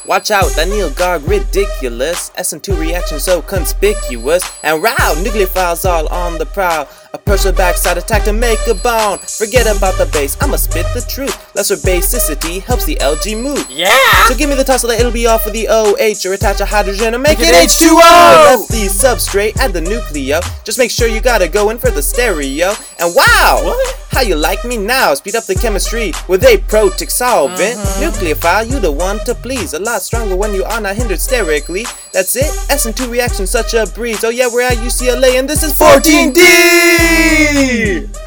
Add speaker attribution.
Speaker 1: Watch out, that Neilgard ridiculous. SN2 reaction so conspicuous. And wow, nucleophiles all on the prowl. A personal backside attack to make a bone. Forget about the bass, I'ma spit the truth. Lesser basicity helps the LG move.
Speaker 2: Yeah!
Speaker 1: So give me the tussle, it'll be off with the OH. Or attach a hydrogen and make it
Speaker 2: H2O!
Speaker 1: Left the substrate, add the nucleo. Just make sure you gotta go in for the stereo. And wow!
Speaker 2: What?
Speaker 1: How you like me now? Speed up the chemistry with a protic solvent. Nucleophile, you the one to please. A lot stronger when you are not hindered sterically. That's it, SN2 reaction such a breeze. Oh yeah, we're at UCLA and this is 14D!